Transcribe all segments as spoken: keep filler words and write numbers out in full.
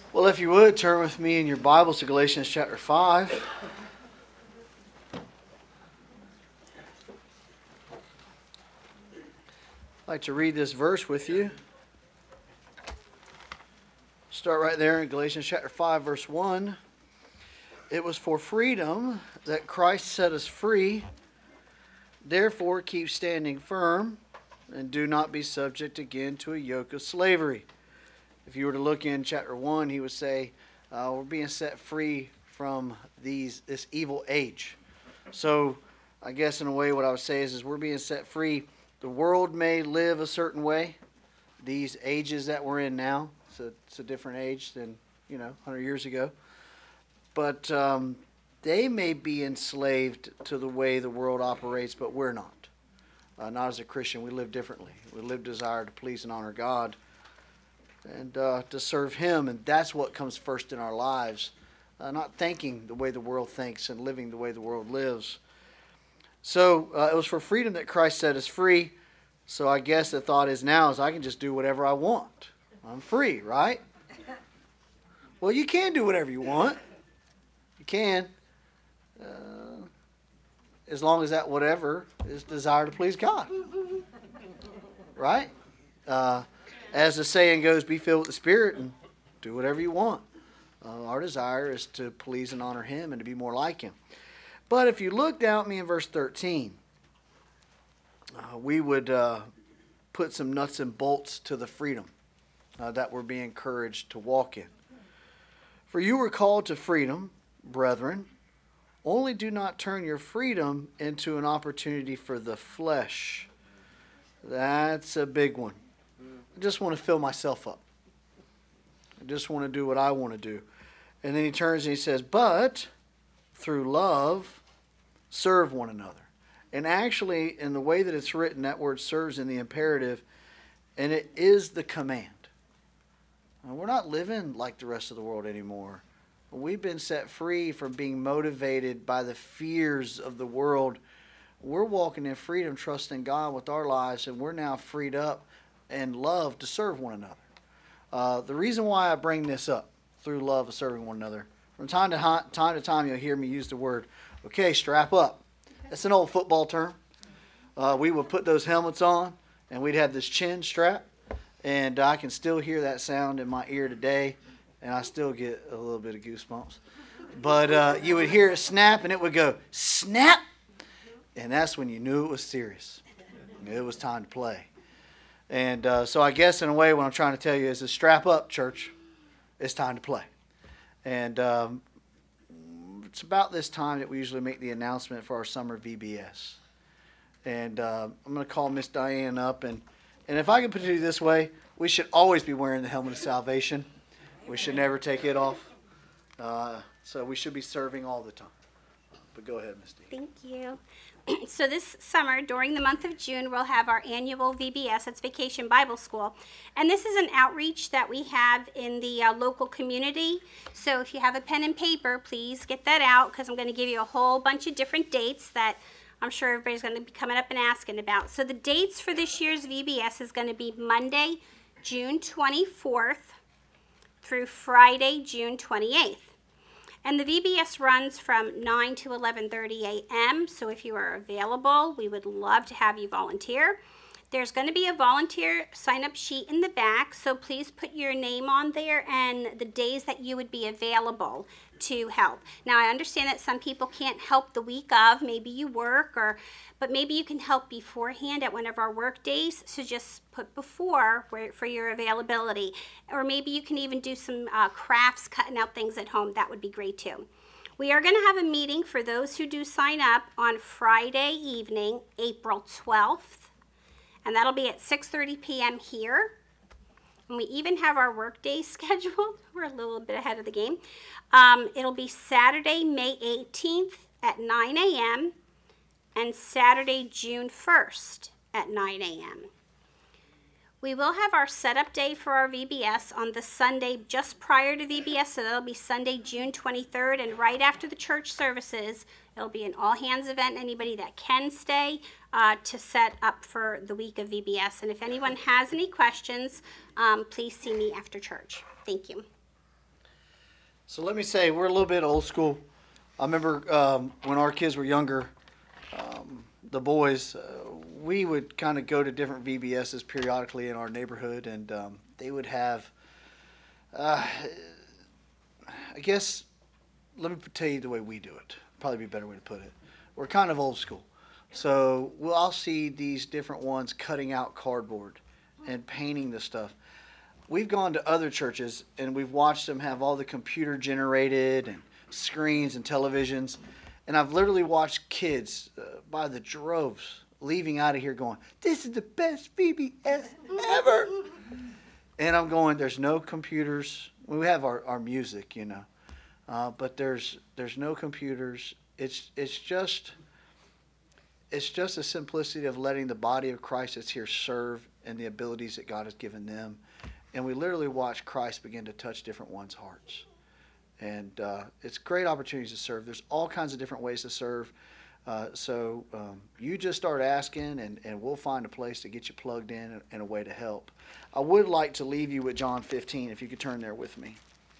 Well, if you would, turn with me in your Bibles to Galatians chapter five. I'd like to read this verse with you. Start right there in Galatians chapter five, verse one. It was for freedom that Christ set us free. Therefore, keep standing firm and do not be subject again to a yoke of slavery. If you were to look in chapter one, he would say, uh, we're being set free from these this evil age. So I guess in a way what I would say is, is we're being set free. The world may live a certain way. These ages that we're in now, it's a, it's a different age than, you know, one hundred years ago. But um, they may be enslaved to the way the world operates, but we're not. Uh, not as a Christian. We live differently. We live desire to please and honor God and uh, to serve Him. And that's what comes first in our lives. Uh, not thinking the way the world thinks and living the way the world lives. So uh, it was for freedom that Christ set us free. So I guess the thought is now is I can just do whatever I want. I'm free, right? Well, you can do whatever you want. You can. Uh, as long as that whatever is desire to please God. Right? Uh, as the saying goes, be filled with the Spirit and do whatever you want. Uh, our desire is to please and honor Him and to be more like Him. But if you look down at me in verse thirteen, uh, we would uh, put some nuts and bolts to the freedom uh, that we're being encouraged to walk in. For you were called to freedom, brethren. Only do not turn your freedom into an opportunity for the flesh. That's a big one. I just want to fill myself up. I just want to do what I want to do. And then he turns and he says, but through love, serve one another. And actually, in the way that it's written, that word serves in the imperative, and it is the command. Now, we're not living like the rest of the world anymore. We've been set free from being motivated by the fears of the world. We're walking in freedom, trusting God with our lives, and we're now freed up and love to serve one another. Uh, the reason why I bring this up, through love of serving one another, from time to ha- time to time you'll hear me use the word, okay, strap up. That's an old football term. Uh, we would put those helmets on, and we'd have this chin strap, and I can still hear that sound in my ear today, and I still get a little bit of goosebumps. But uh, you would hear it snap, and it would go, snap, and that's when you knew it was serious. It was time to play. And uh, so I guess in a way what I'm trying to tell you is to strap up, church. It's time to play. And um, it's about this time that we usually make the announcement for our summer V B S. And uh, I'm going to call Miss Diane up. And, and if I can put it this way, we should always be wearing the helmet of salvation. We should never take it off. Uh, so we should be serving all the time. But go ahead, Misty. Thank you. So this summer, during the month of June, we'll have our annual V B S, it's Vacation Bible School. And this is an outreach that we have in the uh, local community. So if you have a pen and paper, please get that out, because I'm going to give you a whole bunch of different dates that I'm sure everybody's going to be coming up and asking about. So the dates for this year's V B S is going to be Monday, June twenty-fourth through Friday, June twenty-eighth. And the V B S runs from nine to eleven thirty a.m. So if you are available, we would love to have you volunteer. There's going to be a volunteer sign-up sheet in the back, so please put your name on there and the days that you would be available to help. Now, I understand that some people can't help the week of, maybe you work, or but maybe you can help beforehand at one of our work days, so just put before for your availability. Or maybe you can even do some uh, crafts, cutting out things at home. That would be great too. We are going to have a meeting for those who do sign up on Friday evening, April twelfth. And that'll be at six thirty p.m. here. And we even have our work day scheduled. We're a little bit ahead of the game. Um, it'll be Saturday, May eighteenth at nine a.m. and Saturday, June first at nine a.m. We will have our setup day for our V B S on the Sunday just prior to V B S, so that'll be Sunday, June twenty-third, and right after the church services, it'll be an all-hands event. Anybody that can stay uh, to set up for the week of V B S. And if anyone has any questions, um, please see me after church. Thank you. So let me say, we're a little bit old school. I remember um, when our kids were younger, um, the boys, uh, we would kind of go to different V B Ss periodically in our neighborhood, and um, they would have, uh, I guess, let me tell you the way we do it. Probably be a better way to put it. We're kind of old school. So we'll I'll see these different ones cutting out cardboard and painting the stuff. We've gone to other churches and we've watched them have all the computer generated and screens and televisions. And I've literally watched kids uh, by the droves leaving out of here going, this is the best V B S ever. And I'm going, there's no computers. We have our, our music, you know, uh, but there's there's no computers. It's it's just it's just a simplicity of letting the body of Christ that's here serve and the abilities that God has given them. And we literally watch Christ begin to touch different ones' hearts. And uh, it's great opportunities to serve. There's all kinds of different ways to serve. Uh, so um, you just start asking, and, and we'll find a place to get you plugged in and, and a way to help. I would like to leave you with John fifteen, if you could turn there with me.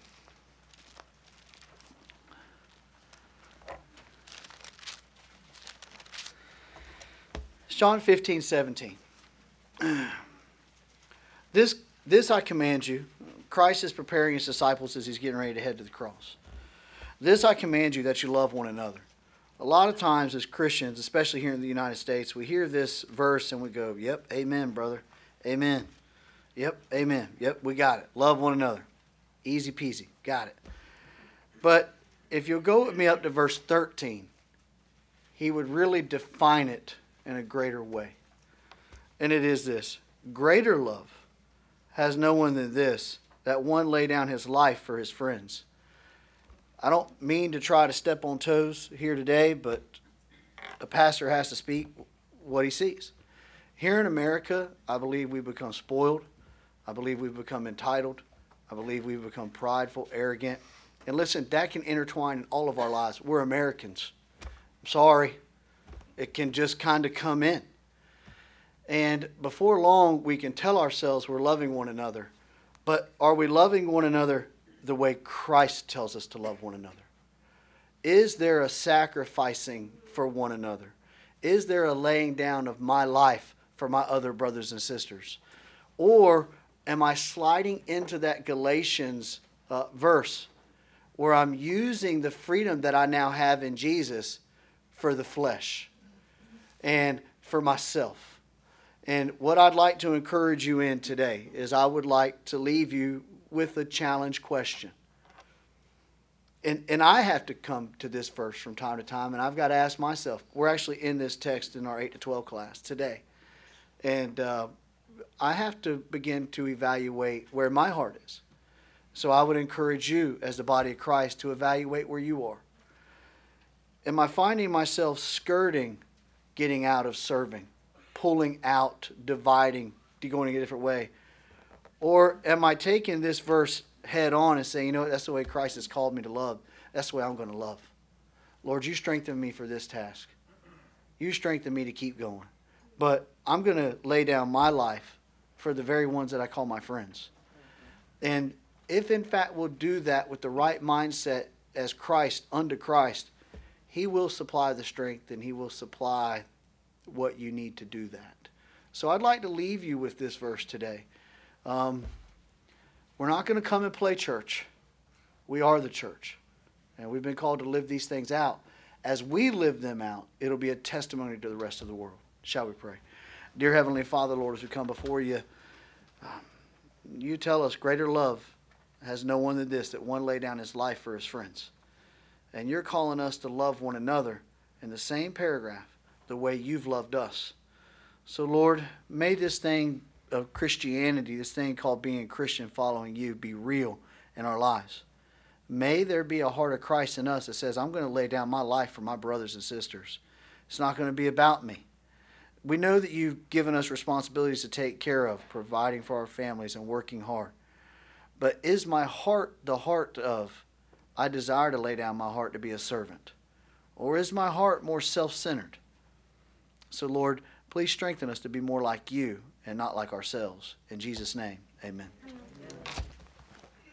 It's John fifteen, seventeen. This This I command you. Christ is preparing his disciples as he's getting ready to head to the cross. This I command you, that you love one another. A lot of times as Christians, especially here in the United States, we hear this verse and we go, yep, amen, brother. Amen. Yep, amen. Yep, we got it. Love one another. Easy peasy. Got it. But if you'll go with me up to verse thirteen, he would really define it in a greater way. And it is this: greater love has no one than this, that one lay down his life for his friends. I don't mean to try to step on toes here today, but a pastor has to speak what he sees. Here in America, I believe we've become spoiled. I believe we've become entitled. I believe we've become prideful, arrogant. And listen, that can intertwine in all of our lives. We're Americans. I'm sorry. It can just kind of come in. And before long, we can tell ourselves we're loving one another. But are we loving one another the way Christ tells us to love one another? Is there a sacrificing for one another? Is there a laying down of my life for my other brothers and sisters? Or am I sliding into that Galatians uh, verse where I'm using the freedom that I now have in Jesus for the flesh and for myself? And what I'd like to encourage you in today is I would like to leave you with a challenge question. And and I have to come to this verse from time to time, and I've got to ask myself. We're actually in this text in our eight to twelve class today. And uh, I have to begin to evaluate where my heart is. So I would encourage you as the body of Christ to evaluate where you are. Am I finding myself skirting getting out of serving? Pulling out, dividing, going a different way? Or am I taking this verse head on and saying, you know what, that's the way Christ has called me to love. That's the way I'm going to love. Lord, you strengthen me for this task. You strengthen me to keep going. But I'm going to lay down my life for the very ones that I call my friends. And if in fact we'll do that with the right mindset as Christ, unto Christ, he will supply the strength and he will supply what you need to do that. So I'd like to leave you with this verse today. Um, we're not going to come and play church. We are the church. And we've been called to live these things out. As we live them out, it'll be a testimony to the rest of the world. Shall we pray? Dear Heavenly Father, Lord, as we come before you, um, you tell us greater love has no one than this, that one lay down his life for his friends. And you're calling us to love one another in the same paragraph, the way you've loved us. So Lord, may this thing of Christianity, this thing called being a Christian, following you, be real in our lives. May there be a heart of Christ in us that says, I'm going to lay down my life for my brothers and sisters. It's not going to be about me. We know that you've given us responsibilities to take care of, providing for our families and working hard. But is my heart the heart of, I desire to lay down my heart to be a servant? Or is my heart more self-centered? So, Lord, please strengthen us to be more like you and not like ourselves. In Jesus' name, amen.